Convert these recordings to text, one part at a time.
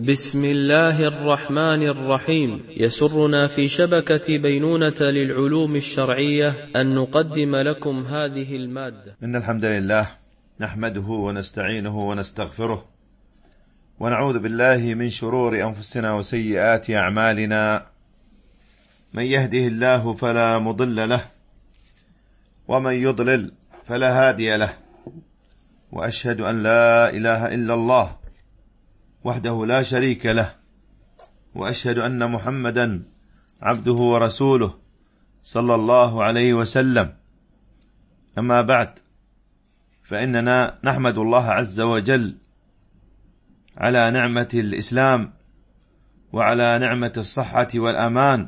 بسم الله الرحمن الرحيم. يسرنا في شبكة بينونة للعلوم الشرعية أن نقدم لكم هذه المادة. إن الحمد لله نحمده ونستعينه ونستغفره ونعوذ بالله من شرور أنفسنا وسيئات أعمالنا. من يهده الله فلا مضل له ومن يضلل فلا هادي له، وأشهد أن لا إله إلا الله وحده لا شريك له، وأشهد أن محمدا عبده ورسوله صلى الله عليه وسلم. أما بعد، فإننا نحمد الله عز وجل على نعمة الإسلام وعلى نعمة الصحة والأمان،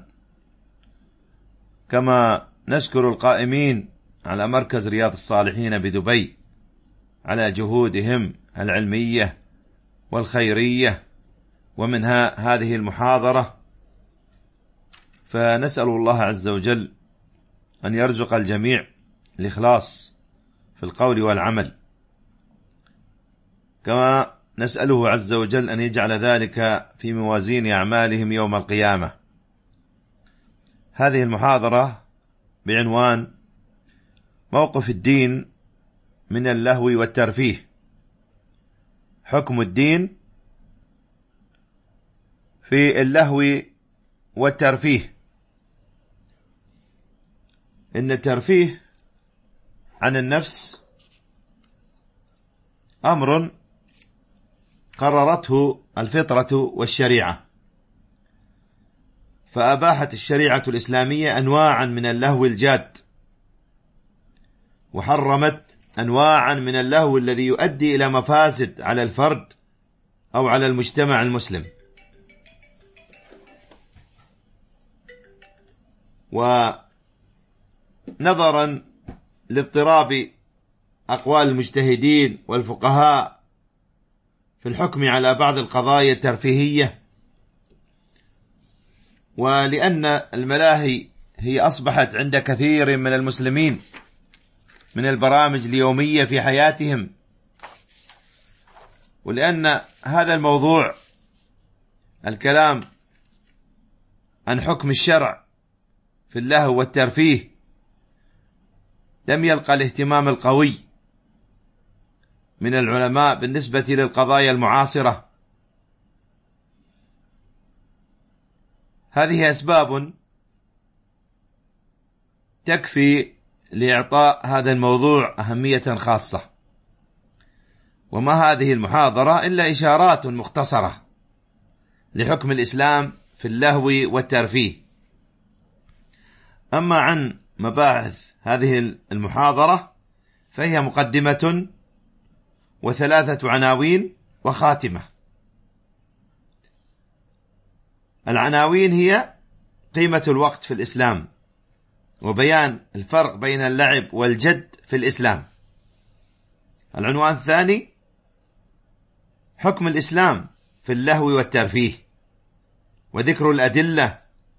كما نشكر القائمين على مركز رياض الصالحين بدبي على جهودهم العلمية والخيرية، ومنها هذه المحاضرة. فنسأل الله عز وجل أن يرزق الجميع الإخلاص في القول والعمل، كما نسأله عز وجل أن يجعل ذلك في موازين أعمالهم يوم القيامة. هذه المحاضرة بعنوان موقف الدين من اللهو والترفيه، حكم الدين في اللهو والترفيه. إن الترفيه عن النفس أمر قررته الفطرة والشريعة، فأباحت الشريعة الإسلامية أنواعا من اللهو الجاد، وحرمت أنواعا من اللهو الذي يؤدي إلى مفاسد على الفرد أو على المجتمع المسلم. ونظرا لاضطراب أقوال المجتهدين والفقهاء في الحكم على بعض القضايا الترفيهية، ولأن الملاهي هي أصبحت عند كثير من المسلمين من البرامج اليومية في حياتهم، ولأن هذا الموضوع الكلام عن حكم الشرع في اللهو والترفيه لم يلقى الاهتمام القوي من العلماء بالنسبة للقضايا المعاصرة. هذه أسباب تكفي لإعطاء هذا الموضوع أهمية خاصة، وما هذه المحاضرة إلا إشارات مختصرة لحكم الإسلام في اللهو والترفيه. أما عن مباحث هذه المحاضرة فهي مقدمة وثلاثة عناوين وخاتمة. العناوين هي قيمة الوقت في الإسلام، وبيان الفرق بين اللعب والجد في الإسلام. العنوان الثاني حكم الإسلام في اللهو والترفيه، وذكر الأدلة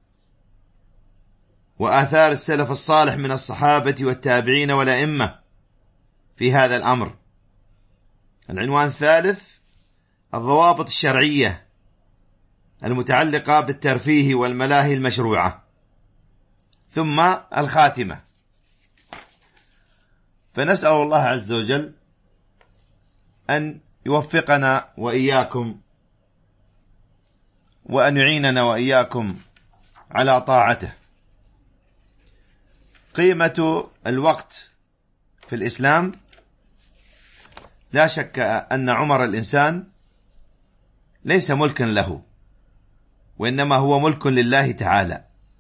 وآثار السلف الصالح من الصحابة والتابعين والأئمة في هذا الأمر. العنوان الثالث الضوابط الشرعية المتعلقة بالترفيه والملاهي المشروعة، ثم الخاتمة. فنسأل الله عز وجل أن يوفقنا وإياكم، وأن يعيننا وإياكم على طاعته. قيمة الوقت في الإسلام، لا شك أن عمر الإنسان ليس ملكا له، وإنما هو ملك لله تعالى.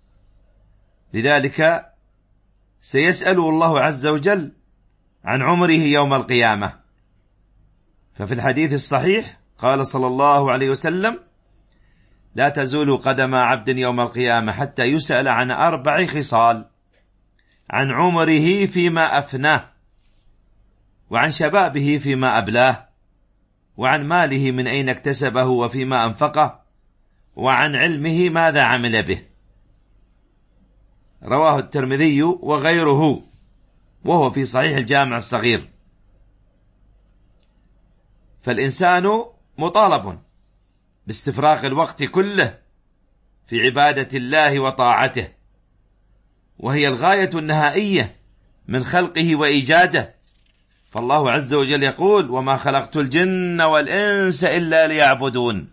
لذلك سيسأله الله عز وجل عن عمره يوم القيامة. ففي الحديث الصحيح قال صلى الله عليه وسلم: لا تزول قدم عبد يوم القيامة حتى يسأل عن 4 خصال: عن عمره فيما أفناه، وعن شبابه فيما أبلاه، وعن ماله من أين اكتسبه وفيما أنفقه، وعن علمه ماذا عمل به. رواه الترمذي وغيره، وهو في صحيح الجامع الصغير. فالإنسان مطالب باستفراغ الوقت كله في عبادة الله وطاعته، وهي الغاية النهائية من خلقه وإيجاده. فالله عز وجل يقول: وما خلقت الجن والإنس إلا ليعبدون.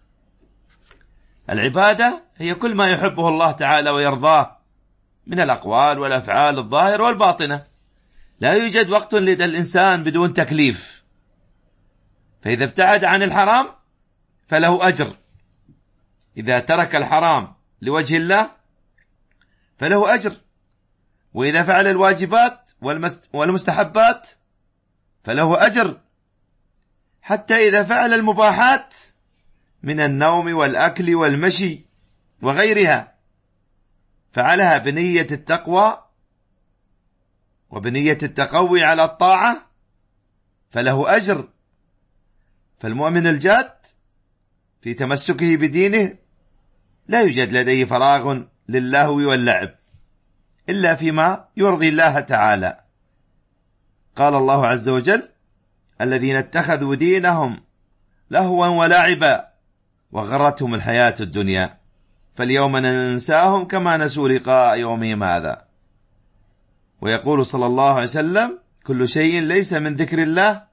العبادة هي كل ما يحبه الله تعالى ويرضاه من الأقوال والأفعال الظاهرة والباطنة. لا يوجد وقت للإنسان بدون تكليف، فإذا ابتعد عن الحرام فله أجر، إذا ترك الحرام لوجه الله فله أجر، وإذا فعل الواجبات والمستحبات فله أجر، حتى إذا فعل المباحات من النوم والأكل والمشي وغيرها فعلها بنية التقوى وبنية التقوي على الطاعة فله أجر. فالمؤمن الجاد في تمسكه بدينه لا يوجد لديه فراغ للهو واللعب إلا فيما يرضي الله تعالى. قال الله عز وجل: الذين اتخذوا دينهم لهوا ولعبا وغرتهم الحياة الدنيا فاليوم ننساهم كما نسوا لقاء يومهم هذا. ويقول صلى الله عليه وسلم: كل شيء ليس من ذكر الله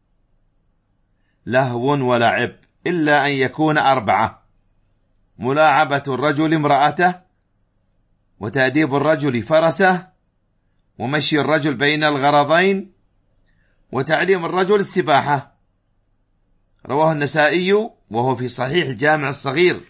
لهو ولعب إلا أن يكون 4: ملاعبة الرجل امرأته، وتأديب الرجل فرسه، ومشي الرجل بين الغرضين، وتعليم الرجل السباحة. رواه النسائي وهو في صحيح الجامع الصغير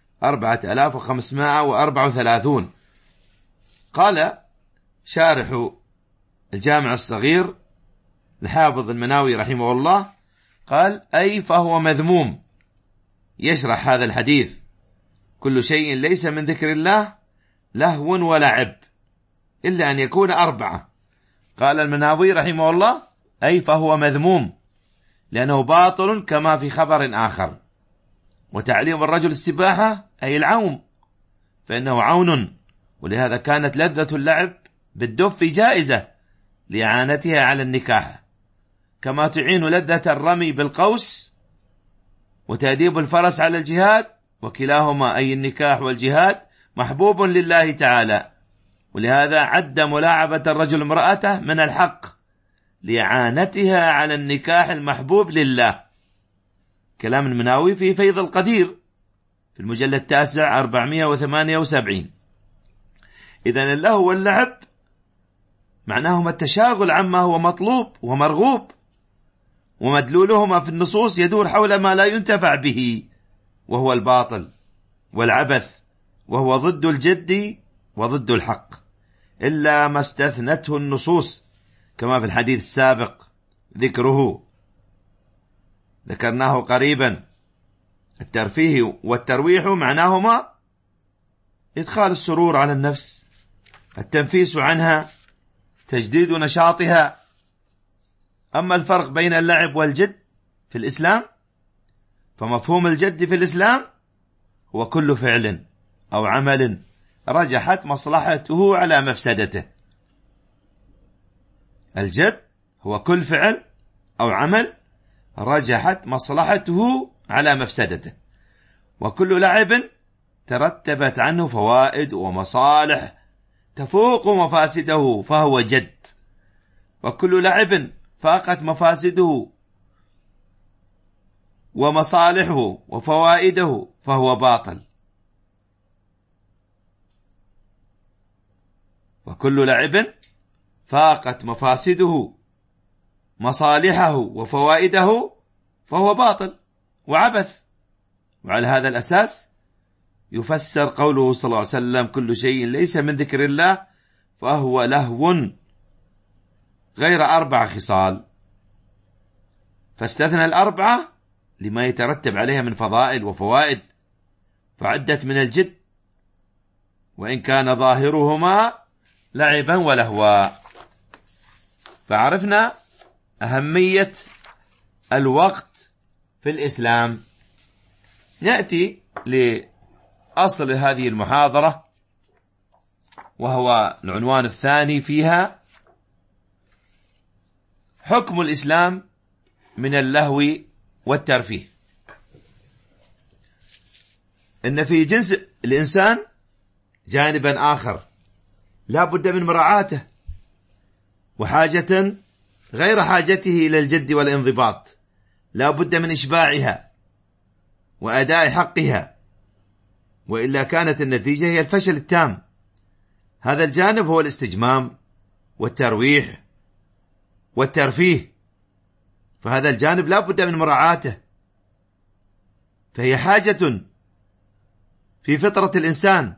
4534. قال شارح الجامع الصغير الحافظ المناوي رحمه الله، قال: أي فهو مذموم. يشرح هذا الحديث: كل شيء ليس من ذكر الله لهو ولعب إلا أن يكون 4. قال المناوي رحمه الله: أي فهو مذموم لأنه باطل كما في خبر آخر. وتعليم الرجل السباحة أي العوم، فإنه عون، ولهذا كانت لذة اللعب بالدف جائزة لإعانتها على النكاح، كما تعين لذة الرمي بالقوس وتأديب الفرس على الجهاد، وكلاهما أي النكاح والجهاد محبوب لله تعالى. ولهذا عد ملاعبة الرجل امرأته من الحق لإعانتها على النكاح المحبوب لله. كلام المناوي في فيض القدير في المجلد 9 478. إذن اللهو واللعب معناهما التشاغل عما هو مطلوب ومرغوب، ومدلولهما في النصوص يدور حول ما لا ينتفع به، وهو الباطل والعبث، وهو ضد الجد وضد الحق، إلا ما استثنته النصوص كما في الحديث السابق ذكره ذكرناه قريبا. الترفيه والترويح معناهما إدخال السرور على النفس، التنفيس عنها، تجديد نشاطها. أما الفرق بين اللعب والجد في الإسلام، فمفهوم الجد في الإسلام هو كل فعل أو عمل رجحت مصلحته على مفسدته. الجد هو كل فعل أو عمل رجحت مصلحته على مفسدته، وكل لعب ترتبت عنه فوائد ومصالح تفوق مفاسده فهو جد، وكل لعب فاقت مفاسده ومصالحه وفوائده فهو باطل. وكل لعب فاقت مفاسده مصالحه وفوائده فهو باطل وعبث. وعلى هذا الأساس يفسر قوله صلى الله عليه وسلم: كل شيء ليس من ذكر الله فهو لهو غير 4 خصال، فاستثنى 4 لما يترتب عليها من فضائل وفوائد، فعدت من الجد وإن كان ظاهرهما لعبا ولهوا. فعرفنا أهمية الوقت في الإسلام. نأتي لأصل هذه المحاضرة، وهو العنوان الثاني فيها: حكم الإسلام من اللهو والترفيه. أن في جنس الإنسان جانبا آخر لا بد من مراعاته، وحاجة غير حاجته إلى الجد والانضباط، لا بد من إشباعها وأداء حقها، وإلا كانت النتيجة هي الفشل التام. هذا الجانب هو الاستجمام والترويح والترفيه، فهذا الجانب لا بد من مراعاته، فهي حاجة في فطرة الإنسان.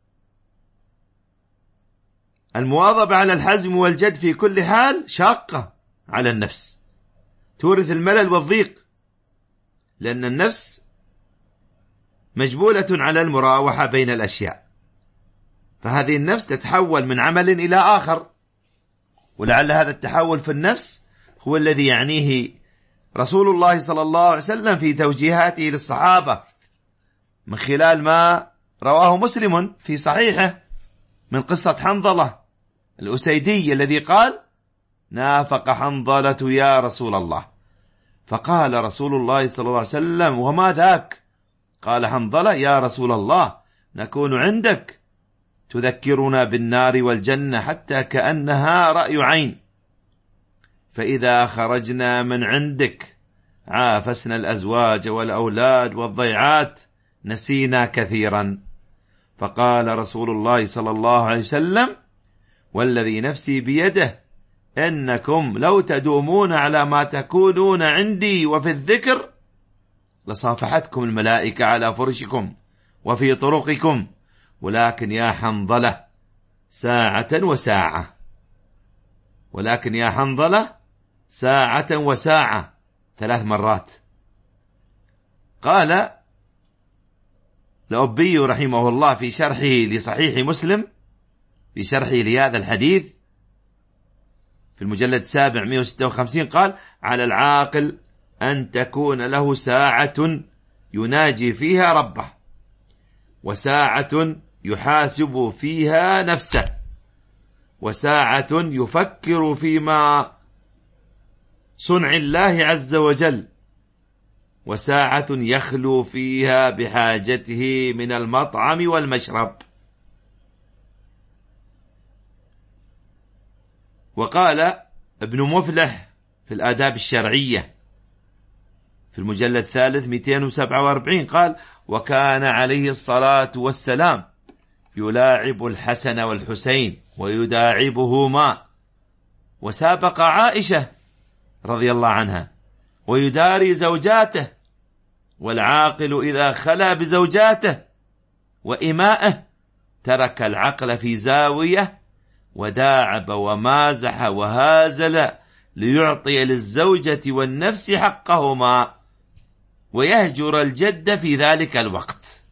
المواظبة على الحزم والجد في كل حال شاقة على النفس، تورث الملل والضيق، لأن النفس مجبولة على المراوحة بين الأشياء، فهذه النفس تتحول من عمل إلى آخر، ولعل هذا التحول في النفس هو الذي يعنيه رسول الله صلى الله عليه وسلم في توجيهاته للصحابة من خلال ما رواه مسلم في صحيحه من قصة حنظلة الأسيدي الذي قال: نافق حنظلة يا رسول الله. فقال رسول الله صلى الله عليه وسلم: وما ذاك؟ قال حنظلة: يا رسول الله، نكون عندك تذكرنا بالنار والجنة حتى كأنها رأي عين، فإذا خرجنا من عندك عافسنا الأزواج والأولاد والضيعات، نسينا كثيرا. فقال رسول الله صلى الله عليه وسلم: والذي نفسي بيده إنكم لو تدومون على ما تكونون عندي وفي الذكر لصافحتكم الملائكة على فرشكم وفي طرقكم، ولكن يا حنظلة ساعة وساعة، ولكن يا حنظلة ساعة وساعة 3 مرات. قال الأبي رحمه الله في شرحه لصحيح مسلم، في شرحه لهذا الحديث في المجلد 7 156، قال: على العاقل أن تكون له ساعة يناجي فيها ربه، وساعة يحاسب فيها نفسه، وساعة يفكر فيما صنع الله عز وجل، وساعة يخلو فيها بحاجته من المطعم والمشرب. وقال ابن مفلح في الآداب الشرعية في المجلد 3 247، قال: وكان عليه الصلاة والسلام يلاعب الحسن والحسين ويداعبهما، وسابق عائشة رضي الله عنها ويداري زوجاته، والعاقل إذا خلا بزوجاته وإمائه ترك العقل في زاوية وداعب ومازح وهازل ليعطي للزوجة والنفس حقهما ويهجر الجد في ذلك الوقت.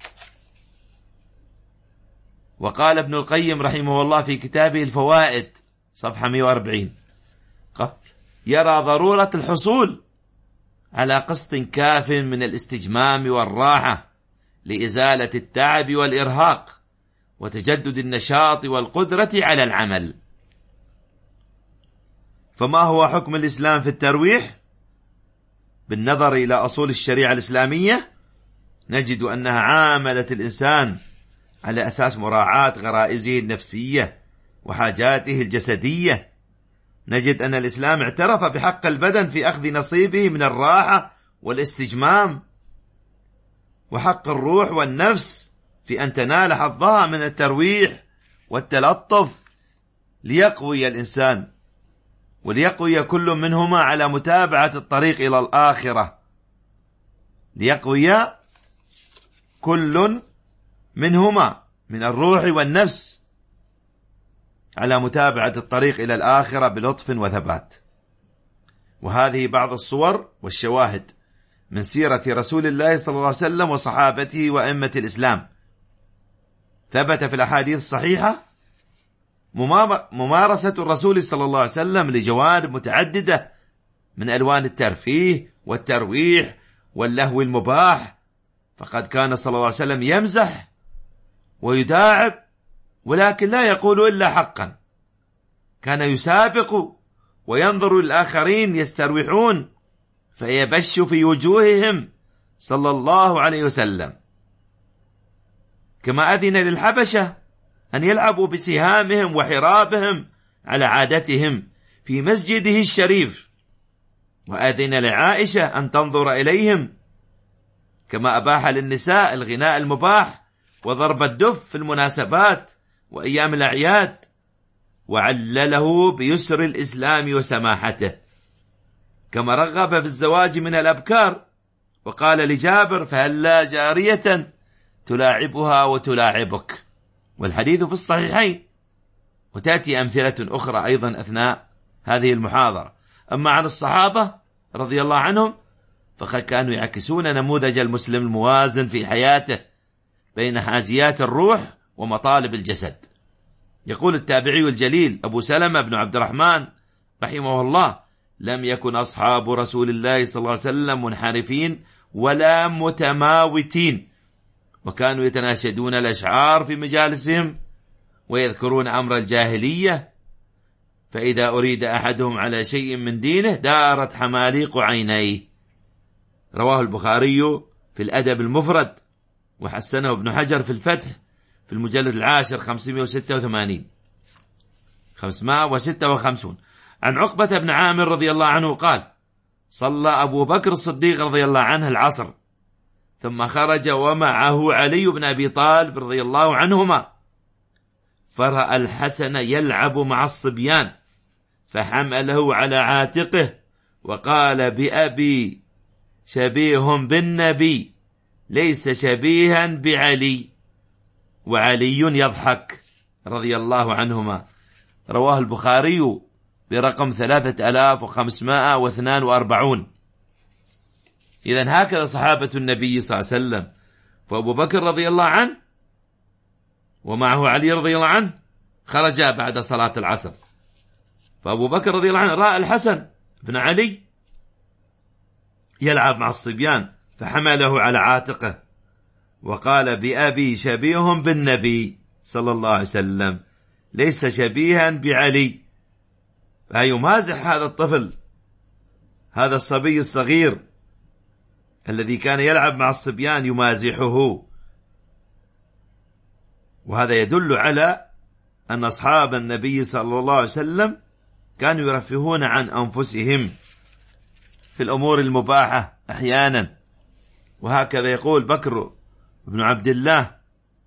وقال ابن القيم رحمه الله في كتابه الفوائد صفحة 140: يرى ضرورة الحصول على قسط كاف من الاستجمام والراحة لإزالة التعب والإرهاق وتجدد النشاط والقدرة على العمل. فما هو حكم الإسلام في الترويح؟ بالنظر إلى أصول الشريعة الإسلامية نجد أنها عاملت الإنسان على أساس مراعاة غرائزه النفسية وحاجاته الجسدية. نجد أن الإسلام اعترف بحق البدن في أخذ نصيبه من الراحة والاستجمام، وحق الروح والنفس في أن تنال حظها من الترويح والتلطف، ليقوي الإنسان وليقوي كل منهما على متابعة الطريق إلى الآخرة، ليقوي كل منهما من الروح والنفس على متابعة الطريق إلى الآخرة بلطف وثبات. وهذه بعض الصور والشواهد من سيرة رسول الله صلى الله عليه وسلم وصحابته وأئمة الإسلام. ثبت في الأحاديث الصحيحة ممارسة الرسول صلى الله عليه وسلم لجوانب متعددة من ألوان الترفيه والترويح واللهو المباح، فقد كان صلى الله عليه وسلم يمزح ويداعب، ولكن لا يقول إلا حقا. كان يسابق وينظر للآخرين يستروحون فيبش في وجوههم صلى الله عليه وسلم. كما أذن للحبشة أن يلعبوا بسهامهم وحرابهم على عادتهم في مسجده الشريف، وأذن لعائشة أن تنظر إليهم، كما أباح للنساء الغناء المباح وضرب الدف في المناسبات وأيام الأعياد، وعلله بيسر الإسلام وسماحته، كما رغب في الزواج من الأبكار، وقال لجابر: فهلا جارية تلاعبها وتلاعبك. والحديث في الصحيحين، وتأتي أمثلة أخرى أيضا أثناء هذه المحاضرة. أما عن الصحابة رضي الله عنهم فقد كانوا يعكسون نموذج المسلم الموازن في حياته بين حاجيات الروح ومطالب الجسد. يقول التابعي الجليل أبو سلمة بن عبد الرحمن رحمه الله: لم يكن أصحاب رسول الله صلى الله عليه وسلم منحرفين ولا متماوتين، وكانوا يتناشدون الأشعار في مجالسهم ويذكرون أمر الجاهلية، فإذا أريد أحدهم على شيء من دينه دارت حماليق عينيه. رواه البخاري في الأدب المفرد، وحسنه ابن حجر في الفتح في المجلد 10 556. عن عقبة بن عامر رضي الله عنه قال: صلى أبو بكر الصديق رضي الله عنه العصر، ثم خرج ومعه علي بن أبي طالب رضي الله عنهما، فرأى الحسن يلعب مع الصبيان فحمله على عاتقه وقال: بأبي شبيه بالنبي ليس شبيها بعلي. وعلي يضحك رضي الله عنهما. رواه البخاري برقم 3542. إذن هكذا صحابة النبي صلى الله عليه وسلم. فأبو بكر رضي الله عنه ومعه علي رضي الله عنه خرجا بعد صلاة العصر، فأبو بكر رضي الله عنه رأى الحسن بن علي يلعب مع الصبيان فحمله على عاتقه وقال: بأبي شبيه بالنبي صلى الله عليه وسلم ليس شبيها بعلي. فيمازح هذا الطفل، هذا الصبي الصغير الذي كان يلعب مع الصبيان يمازحه. وهذا يدل على أن أصحاب النبي صلى الله عليه وسلم كانوا يرفهون عن أنفسهم في الأمور المباحة أحيانا. وهكذا يقول بكر بن عبد الله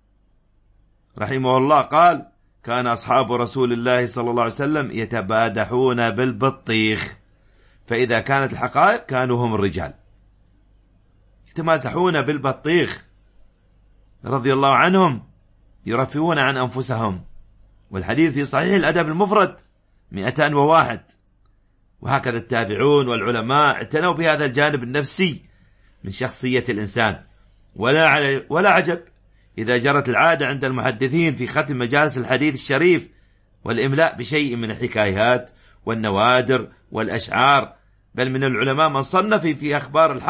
رحمه الله قال: كان أصحاب رسول الله صلى الله عليه وسلم يتبادحون بالبطيخ، فإذا كانت الحقائق كانوا هم الرجال. يتمازحون بالبطيخ رضي الله عنهم، يرفهون عن أنفسهم. والحديث في صحيح الأدب المفرد 201. وهكذا التابعون والعلماء اعتنوا بهذا الجانب النفسي من شخصية الإنسان. ولا عجب إذا جرت العادة عند المحدثين في ختم مجالس الحديث الشريف والإملاء بشيء من الحكايات والنوادر والأشعار، بل من العلماء من صنف في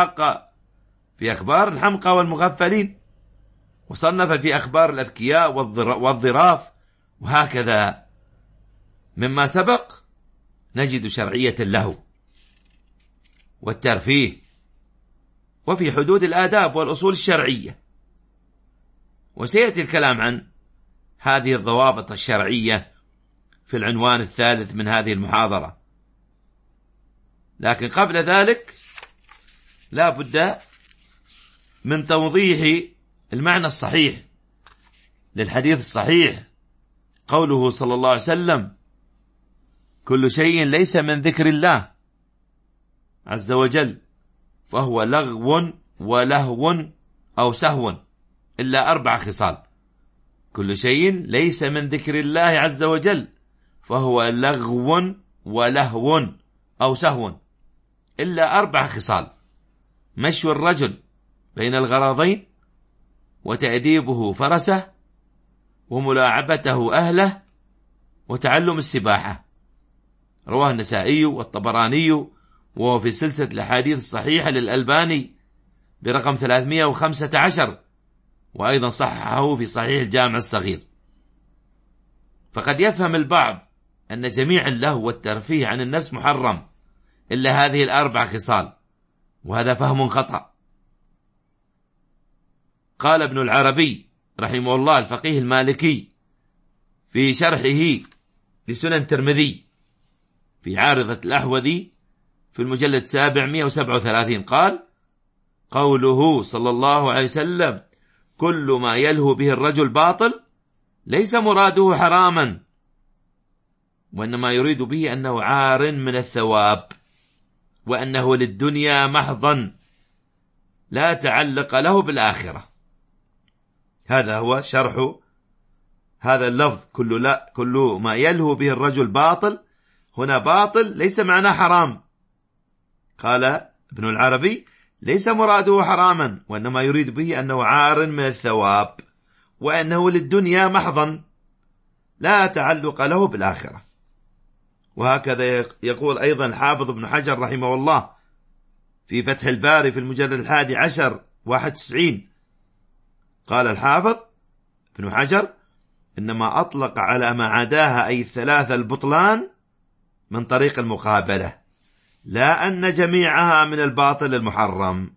أخبار الحمقى والمغفلين، وصنف في أخبار الأذكياء والظراف. وهكذا مما سبق نجد شرعية اللهو والترفيه وفي حدود الآداب والأصول الشرعية. وسيأتي الكلام عن هذه الضوابط الشرعية في العنوان الثالث من هذه المحاضرة. لكن قبل ذلك لا بد من توضيح المعنى الصحيح للحديث الصحيح. قوله صلى الله عليه وسلم: كل شيء ليس من ذكر الله عز وجل فهو لغو ولهو أو سهو إلا 4 خصال. كل شيء ليس من ذكر الله عز وجل فهو لغو ولهو أو سهو إلا 4 خصال: مشي الرجل بين الغراضين، وتأديبه فرسه، وملاعبته أهله، وتعلم السباحة. رواه النسائي والطبراني، وهو في سلسلة الأحاديث الصحيحة للألباني برقم 315، وأيضا صححه في صحيح الجامع الصغير. فقد يفهم البعض أن جميع اللهو والترفيه عن النفس محرم إلا هذه 4 خصال، وهذا فهم خطأ. قال ابن العربي رحمه الله الفقيه المالكي في شرحه لسنن الترمذي في عارضة الأحوذي في المجلد 737 قال: قوله صلى الله عليه وسلم: كل ما يلهو به الرجل باطل، ليس مراده حراما، وإنما يريد به أنه عار من الثواب، وأنه للدنيا محضا لا تعلق له بالآخرة. هذا هو شرح هذا اللفظ: كل ما يلهو به الرجل باطل. هنا باطل ليس معناه حرام. قال ابن العربي: ليس مراده حراما، وإنما يريد به أنه عار من الثواب، وأنه للدنيا محضا لا تعلق له بالآخرة. وهكذا يقول أيضا الحافظ ابن حجر رحمه الله في فتح الباري في المجلد 11 91. قال الحافظ ابن حجر: إنما أطلق على ما عداها أي الثلاثة البطلان من طريق المقابلة، لا أن جميعها من الباطل المحرم.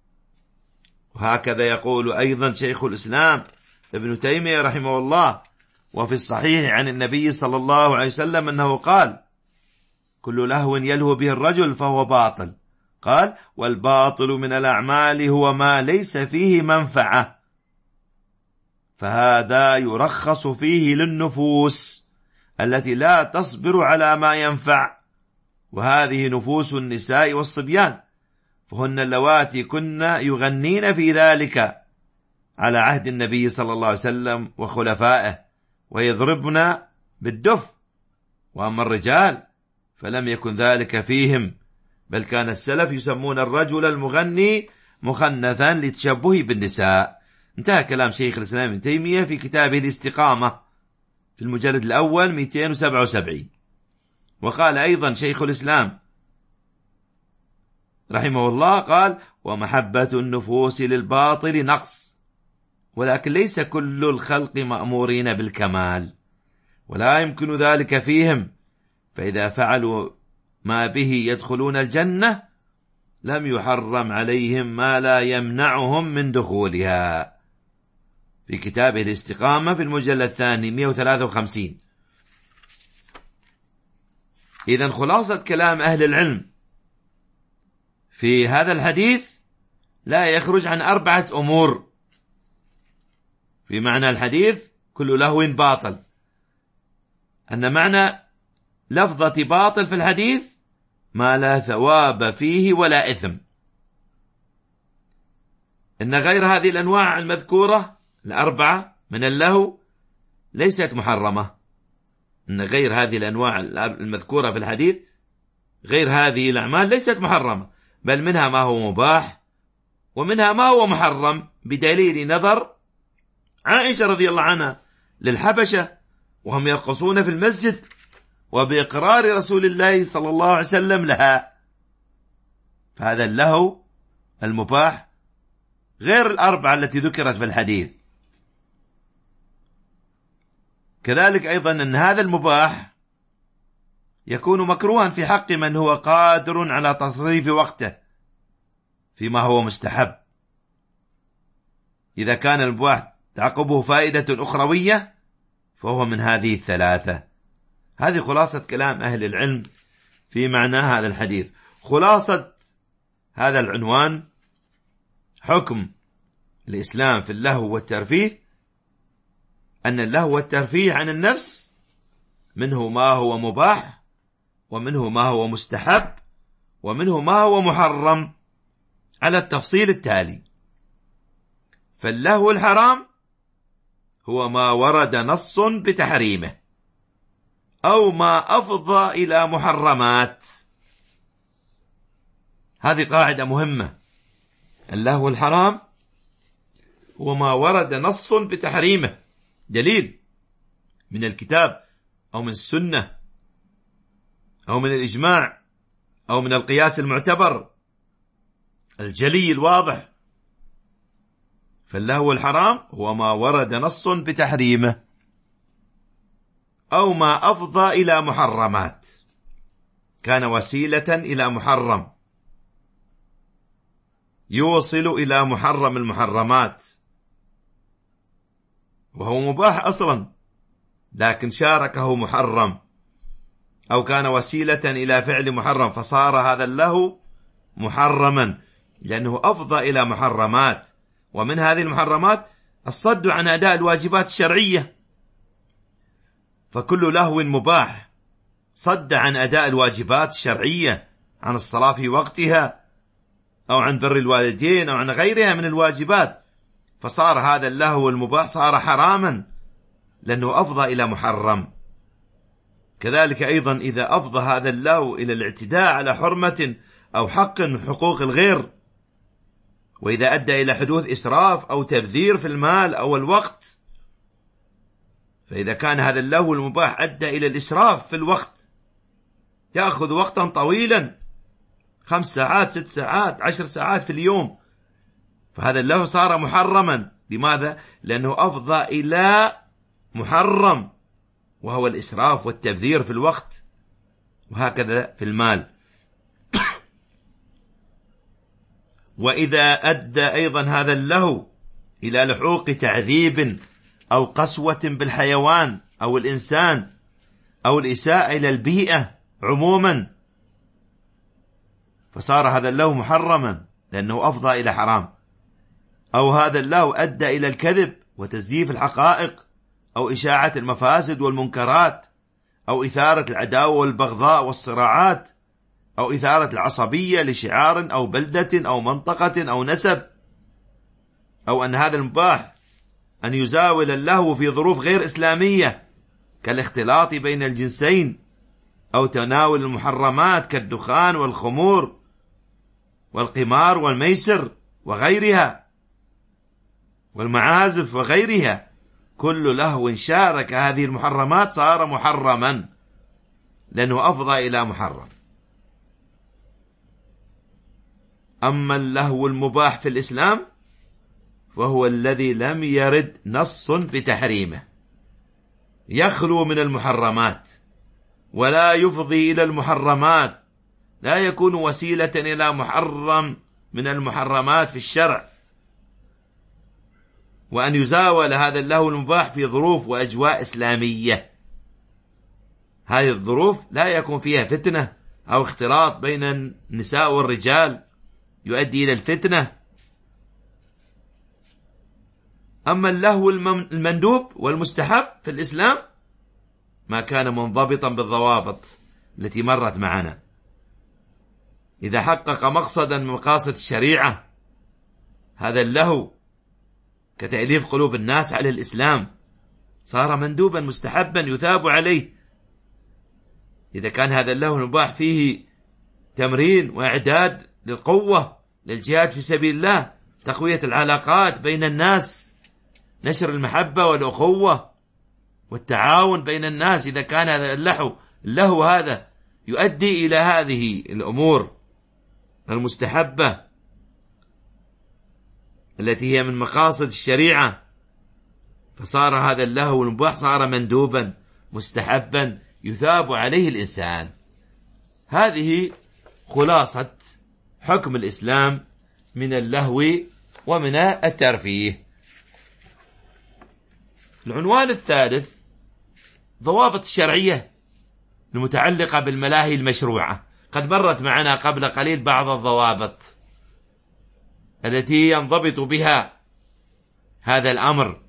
وهكذا يقول أيضا شيخ الإسلام ابن تيمية رحمه الله وفي الصحيح عن النبي صلى الله عليه وسلم أنه قال: كل لهو يلهو به الرجل فهو باطل. قال: والباطل من الأعمال هو ما ليس فيه منفعة، فهذا يرخص فيه للنفوس التي لا تصبر على ما ينفع، وهذه نفوس النساء والصبيان، فهن اللواتي كن يغنين في ذلك على عهد النبي صلى الله عليه وسلم وخلفائه، ويضربن بالدف. وأما الرجال فلم يكن ذلك فيهم، بل كان السلف يسمون الرجل المغني مخنثا لتشبهه بالنساء. انتهى كلام شيخ الإسلام ابن تيمية في كتابه الاستقامة في المجلد الأول 277. وقال أيضا شيخ الإسلام رحمه الله قال: ومحبة النفوس للباطل نقص، ولكن ليس كل الخلق مأمورين بالكمال، ولا يمكن ذلك فيهم، فإذا فعلوا ما به يدخلون الجنة لم يحرم عليهم ما لا يمنعهم من دخولها، في كتابه الاستقامة في المجلد الثاني 153. إذن خلاصة كلام أهل العلم في هذا الحديث لا يخرج عن 4 أمور في معنى الحديث: كل لهو باطل. أن معنى لفظة باطل في الحديث ما لا ثواب فيه ولا إثم. إن غير هذه الأنواع المذكورة 4 من اللهو ليست محرمة. إن غير هذه الأنواع المذكورة في الحديث، غير هذه الأعمال ليست محرمة، بل منها ما هو مباح ومنها ما هو محرم، بدليل نظر عائشة رضي الله عنها للحبشة وهم يرقصون في المسجد، وبإقرار رسول الله صلى الله عليه وسلم لها. فهذا اللهو المباح غير 4 التي ذكرت في الحديث. كذلك أيضا أن هذا المباح يكون مكروها في حق من هو قادر على تصريف وقته فيما هو مستحب، إذا كان المباح تعقبه فائدة أخروية فهو من هذه ال3. هذه خلاصة كلام أهل العلم في معنى هذا الحديث. خلاصة هذا العنوان: حكم الإسلام في اللهو والترفيه، أن اللهو والترفيه عن النفس منه ما هو مباح، ومنه ما هو مستحب، ومنه ما هو محرم، على التفصيل التالي: فاللهو الحرام هو ما ورد نص بتحريمه أو ما أفضى إلى محرمات. هذه قاعدة مهمة: اللهو الحرام هو ما ورد نص بتحريمه، دليل من الكتاب أو من السنة أو من الإجماع أو من القياس المعتبر الجلي الواضح. فاللهو الحرام هو ما ورد نص بتحريمه أو ما أفضى إلى محرمات، كان وسيلة إلى محرم يوصل إلى محرم المحرمات، وهو مباح أصلا، لكن شاركه محرم أو كان وسيلة إلى فعل محرم، فصار هذا اللهو محرما، لأنه أفضى إلى محرمات، ومن هذه المحرمات الصد عن أداء الواجبات الشرعية. فكل لهو مباح صد عن أداء الواجبات الشرعية، عن الصلاة في وقتها أو عن بر الوالدين أو عن غيرها من الواجبات، فصار هذا اللهو المباح صار حراما لأنه أفضى إلى محرم. كذلك أيضا إذا أفضى هذا اللهو إلى الاعتداء على حرمة أو حق من حقوق الغير، وإذا أدى إلى حدوث إسراف أو تبذير في المال أو الوقت، فإذا كان هذا اللهو المباح أدى إلى الإسراف في الوقت، يأخذ وقتا طويلا 5 ساعات 6 ساعات 10 ساعات في اليوم، فهذا اللهو صار محرما. لماذا؟ لأنه أفضى إلى محرم، وهو الإسراف والتبذير في الوقت، وهكذا في المال. وإذا أدى أيضا هذا اللهو إلى لحوق تعذيب أو قسوة بالحيوان أو الإنسان أو الإساءة إلى البيئة عموما، فصار هذا اللهو محرما لأنه أفضى إلى حرام. أو هذا اللهو أدى إلى الكذب وتزييف الحقائق أو إشاعة المفاسد والمنكرات أو إثارة العداوة والبغضاء والصراعات أو إثارة العصبية لشعار أو بلدة أو منطقة أو نسب. أو أن هذا المباح أن يزاول اللهو في ظروف غير إسلامية كالاختلاط بين الجنسين أو تناول المحرمات كالدخان والخمور والقمار والميسر وغيرها والمعازف وغيرها. كل لهو شارك هذه المحرمات صار محرما لأنه أفضى إلى محرم. أما اللهو المباح في الإسلام وهو الذي لم يرد نص بتحريمه، يخلو من المحرمات ولا يفضي إلى المحرمات، لا يكون وسيلة إلى محرم من المحرمات في الشرع، وأن يزاول هذا اللهو المباح في ظروف وأجواء إسلامية. هذه الظروف لا يكون فيها فتنة أو اختلاط بين النساء والرجال يؤدي إلى الفتنة. أما اللهو المندوب والمستحب في الإسلام ما كان منضبطا بالضوابط التي مرت معنا، إذا حقق مقصدا من مقاصد الشريعة هذا اللهو كتأليف قلوب الناس على الإسلام صار مندوبا مستحبا يثاب عليه. إذا كان هذا اللهو المباح فيه تمرين وإعداد للقوة للجهاد في سبيل الله، تقوية العلاقات بين الناس، نشر المحبة والأخوة والتعاون بين الناس، إذا كان هذا اللهو هذا يؤدي إلى هذه الأمور المستحبة التي هي من مقاصد الشريعة، فصار هذا اللهو المباح صار مندوبا مستحبا يثاب عليه الإنسان. هذه خلاصة حكم الإسلام من اللهو ومن الترفيه. العنوان الثالث ضوابط الشرعية المتعلقة بالملاهي المشروعة. قد مرت معنا قبل قليل بعض الضوابط التي ينضبط بها هذا الأمر.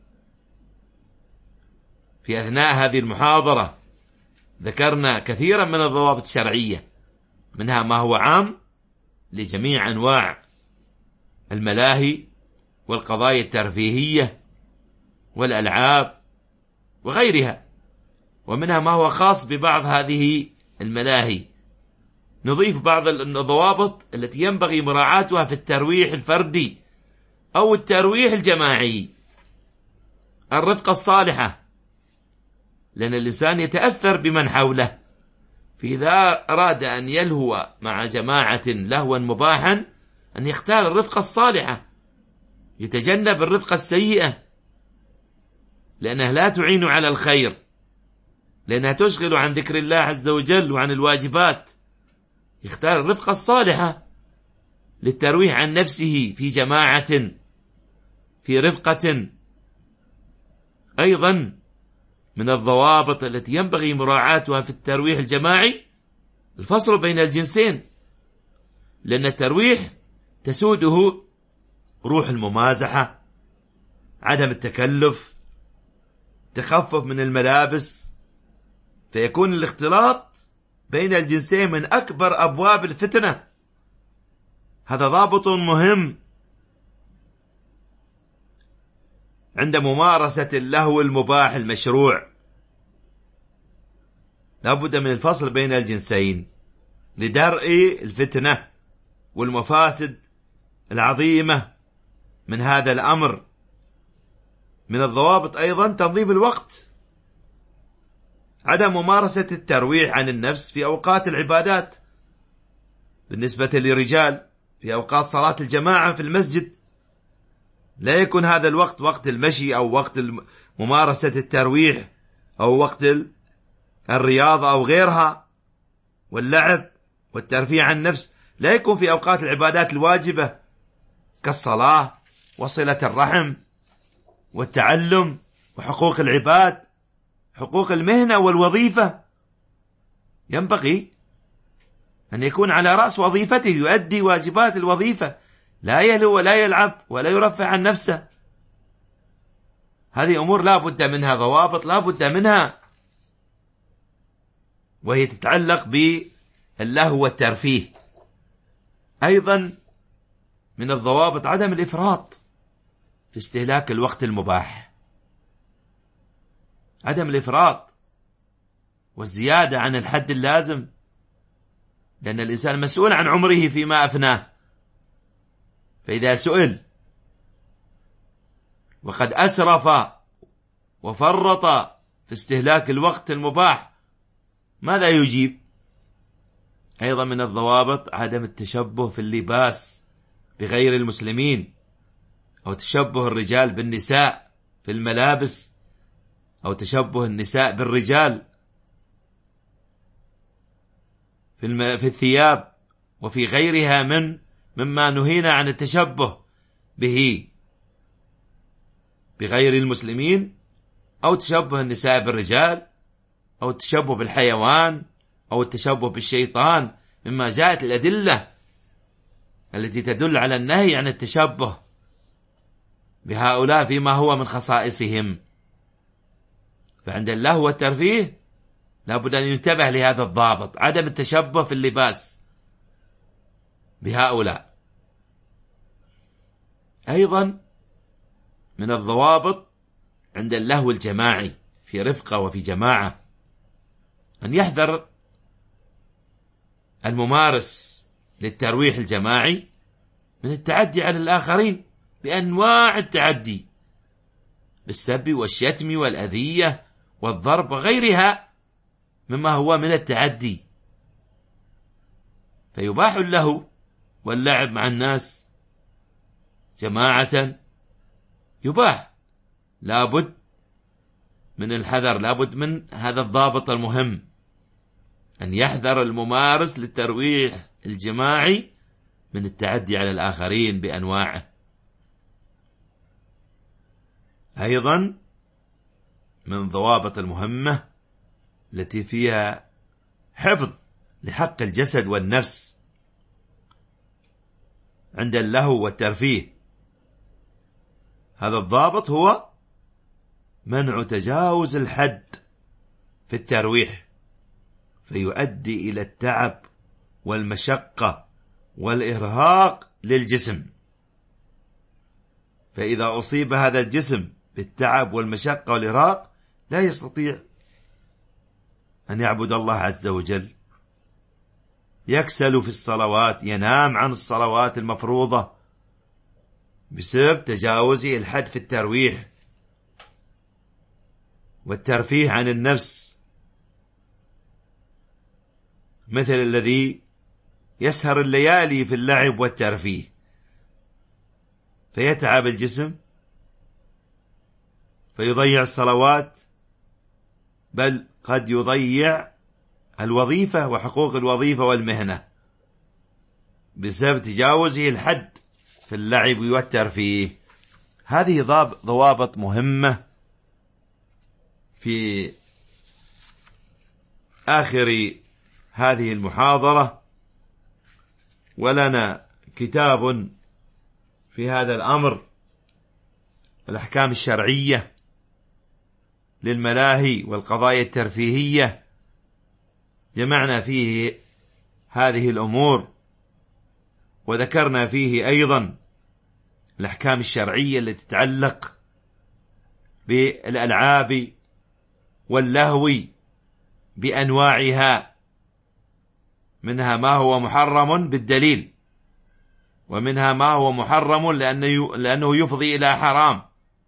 في أثناء هذه المحاضرة ذكرنا كثيرا من الضوابط الشرعية، منها ما هو عام لجميع أنواع الملاهي والقضايا الترفيهية والألعاب وغيرها، ومنها ما هو خاص ببعض هذه الملاهي. نضيف بعض الضوابط التي ينبغي مراعاتها في الترويح الفردي أو الترويح الجماعي. الرفقة الصالحة، لأن الإنسان يتأثر بمن حوله، فإذا أراد أن يلهو مع جماعة لهوا مباحا أن يختار الرفقة الصالحة، يتجنب الرفقة السيئة، لأنها لا تعين على الخير، لأنها تشغل عن ذكر الله عز وجل وعن الواجبات. يختار الرفقة الصالحة للترويح عن نفسه في جماعة، في رفقة أيضا من الضوابط التي ينبغي مراعاتها في الترويح الجماعي الفصل بين الجنسين، لأن الترويح تسوده روح الممازحة، عدم التكلف، تخفف من الملابس، فيكون الاختلاط بين الجنسين من أكبر أبواب الفتنة. هذا ضابط مهم عند ممارسة اللهو المباح المشروع. لا بد من الفصل بين الجنسين لدرء الفتنة والمفاسد العظيمة من هذا الأمر. من الضوابط أيضا تنظيم الوقت، عدم ممارسة الترويح عن النفس في أوقات العبادات. بالنسبة للرجال في أوقات صلاة الجماعة في المسجد لا يكون هذا الوقت وقت المشي أو وقت ممارسة الترويح أو وقت الرياضة أو غيرها واللعب والترفيه عن النفس. لا يكون في أوقات العبادات الواجبة كالصلاة وصلة الرحم والتعلم وحقوق العباد، حقوق المهنة والوظيفة. ينبغي أن يكون على رأس وظيفته، يؤدي واجبات الوظيفة، لا يلهو ولا يلعب ولا يرفع عن نفسه. هذه أمور لا بد منها، ضوابط لا بد منها، وهي تتعلق باللهو والترفيه. أيضا من الضوابط عدم الإفراط في استهلاك الوقت المباح، عدم الإفراط والزيادة عن الحد اللازم، لأن الإنسان مسؤول عن عمره فيما أفناه. فإذا سئل وقد أسرف وفرط في استهلاك الوقت المباح ماذا يجيب؟ أيضا من الضوابط عدم التشبه في اللباس بغير المسلمين، أو تشبه الرجال بالنساء في الملابس، أو تشبه النساء بالرجال في الثياب وفي غيرها مما نهينا عن التشبه به بغير المسلمين، أو تشبه النساء بالرجال، أو التشبه بالحيوان، أو التشبه بالشيطان، مما جاءت الأدلة التي تدل على النهي عن التشبه بهؤلاء فيما هو من خصائصهم. فعند اللهو والترفيه لابد أن ينتبه لهذا الضابط، عدم التشبه في اللباس بهؤلاء. أيضا من الضوابط عند اللهو الجماعي في رفقة وفي جماعة أن يحذر الممارس للترويح الجماعي من التعدي على الآخرين بأنواع التعدي، بالسب والشتم والأذية والضرب وغيرها مما هو من التعدي. فيباح اللهو واللعب مع الناس جماعة، يباح، لابد من الحذر، لابد من هذا الضابط المهم، أن يحذر الممارس للترويح الجماعي من التعدي على الآخرين بأنواعه. أيضا من الضوابط المهمة التي فيها حفظ لحق الجسد والنفس عند اللهو والترفيه، هذا الضابط هو منع تجاوز الحد في الترويح، فيؤدي إلى التعب والمشقة والإرهاق للجسم. فإذا أصيب هذا الجسم بالتعب والمشقة والإرهاق لا يستطيع أن يعبد الله عز وجل، يكسل في الصلوات، ينام عن الصلوات المفروضة بسبب تجاوزه الحد في الترويح والترفيه عن النفس، مثل الذي يسهر الليالي في اللعب والترفيه فيتعب الجسم فيضيع الصلوات، بل قد يضيع الوظيفة وحقوق الوظيفة والمهنة بسبب تجاوزه الحد في اللعب والترفيه. هذه ضوابط مهمة في آخر هذه المحاضرة، ولنا كتاب في هذا الأمر، الأحكام الشرعية للملاهي والقضايا الترفيهية، جمعنا فيه هذه الأمور، وذكرنا فيه أيضا الأحكام الشرعية التي تتعلق بالألعاب واللهو بأنواعها، منها ما هو محرم بالدليل، ومنها ما هو محرم لأنه يفضي إلى حرام،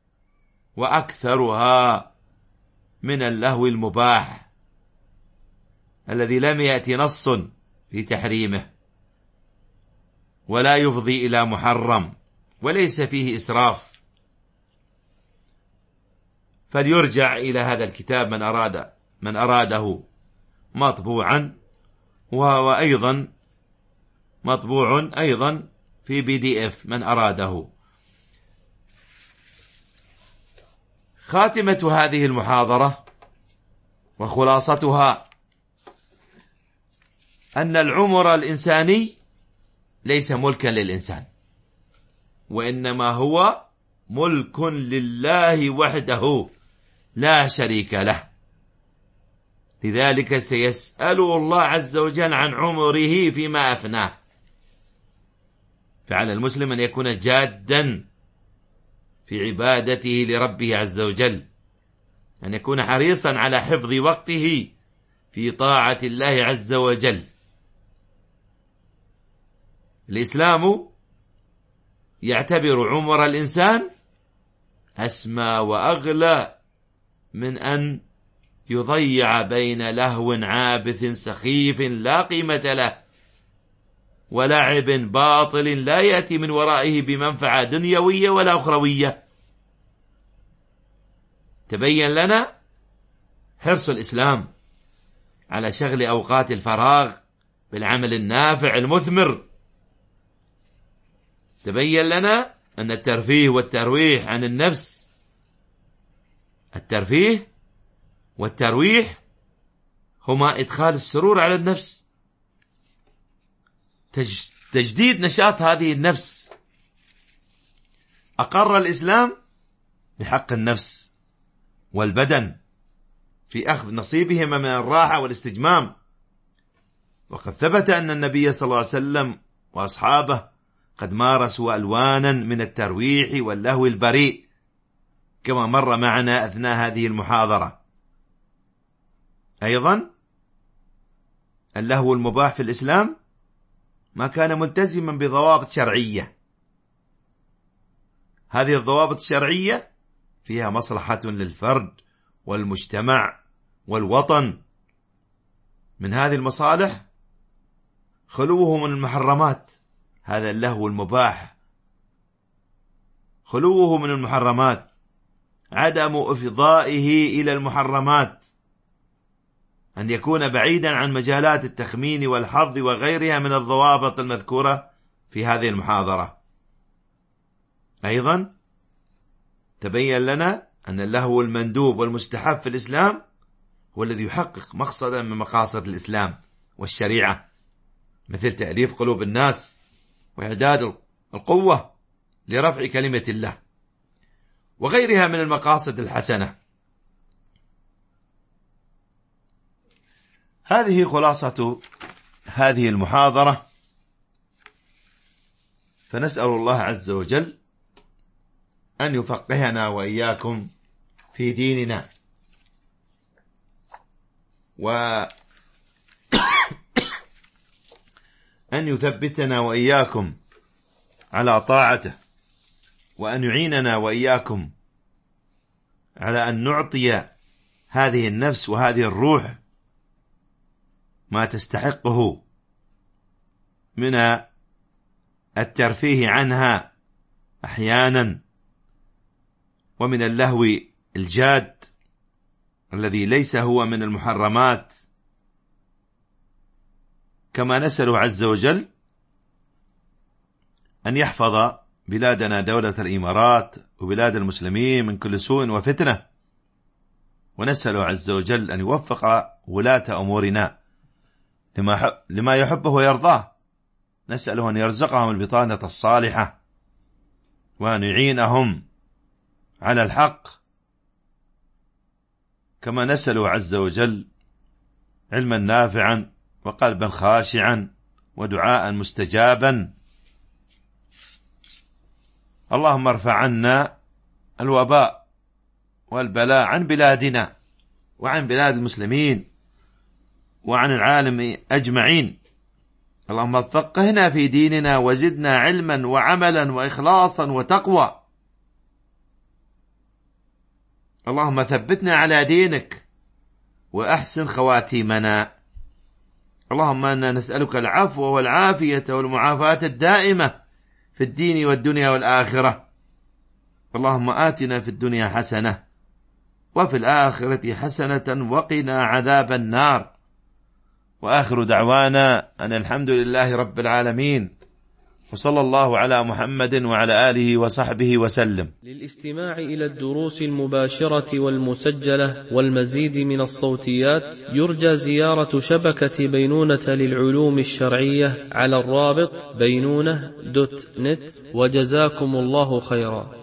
وأكثرها من اللهو المباح الذي لم يأتي نص في تحريمه، ولا يفضي إلى محرم، وليس فيه إسراف. فليرجع إلى هذا الكتاب من أراده مطبوعا، وهو أيضا مطبوع أيضا في PDF من أراده. خاتمة هذه المحاضرة وخلاصتها أن العمر الإنساني ليس ملكا للإنسان، وإنما هو ملك لله وحده لا شريك له. لذلك سيسأله الله عز وجل عن عمره فيما أفناه. فعلى المسلم أن يكون جادا في عبادته لربه عز وجل، أن يكون حريصا على حفظ وقته في طاعة الله عز وجل. الإسلام يعتبر عمر الإنسان أسمى وأغلى من أن يضيع بين لهو عابث سخيف لا قيمة له، ولعب باطل لا يأتي من ورائه بمنفعة دنيوية ولا أخروية. تبين لنا حرص الإسلام على شغل أوقات الفراغ بالعمل النافع المثمر. تبين لنا أن الترفيه والترويح عن النفس، الترفيه والترويح هما إدخال السرور على النفس، تجديد نشاط هذه النفس. أقر الإسلام بحق النفس والبدن في أخذ نصيبهما من الراحة والاستجمام، وقد ثبت أن النبي صلى الله عليه وسلم وأصحابه قد مارسوا ألوانا من الترويح واللهو البريء، كما مر معنا أثناء هذه المحاضرة. أيضا اللهو المباح في الإسلام ما كان ملتزما بضوابط شرعية. هذه الضوابط الشرعية فيها مصلحة للفرد والمجتمع والوطن. من هذه المصالح خلوه من المحرمات، هذا اللهو المباح خلوه من المحرمات، عدم إفضائه إلى المحرمات، أن يكون بعيدا عن مجالات التخمين والحظ وغيرها من الضوابط المذكورة في هذه المحاضرة. أيضا تبين لنا أن اللهو المندوب والمستحب في الإسلام هو الذي يحقق مقصدا من مقاصد الإسلام والشريعة، مثل تأليف قلوب الناس وإعداد القوة لرفع كلمة الله وغيرها من المقاصد الحسنة. هذه خلاصة هذه المحاضرة، فنسأل الله عز وجل أن يفقهنا وإياكم في ديننا، وأن يثبتنا وإياكم على طاعته، وأن يعيننا وإياكم على أن نعطي هذه النفس وهذه الروح ما تستحقه من الترفيه عنها أحيانا، ومن اللهو الجاد الذي ليس هو من المحرمات. كما نسأل عز وجل أن يحفظ بلادنا دولة الإمارات وبلاد المسلمين من كل سوء وفتنة، ونسأله عز وجل أن يوفق ولاة أمورنا لما يحبه ويرضاه. نسأله أن يرزقهم البطانة الصالحة وأن يعينهم على الحق، كما نسأله عز وجل علما نافعا وقلبا خاشعا ودعاء مستجابا. اللهم ارفع عنا الوباء والبلاء عن بلادنا وعن بلاد المسلمين وعن العالم أجمعين. اللهم فقهنا في ديننا وزدنا علما وعملا وإخلاصا وتقوى. اللهم ثبتنا على دينك وأحسن خواتيمنا. اللهم أنا نسألك العفو والعافية والمعافاة الدائمة في الدين والدنيا والآخرة. اللهم آتنا في الدنيا حسنة وفي الآخرة حسنة وقنا عذاب النار. وآخر دعوانا أن الحمد لله رب العالمين، وصلى الله على محمد وعلى آله وصحبه وسلم. للاستماع إلى الدروس المباشرة والمسجلة والمزيد من الصوتيات يرجى زيارة شبكة بينونة للعلوم الشرعية على الرابط بينونة.net. وجزاكم الله خيرا.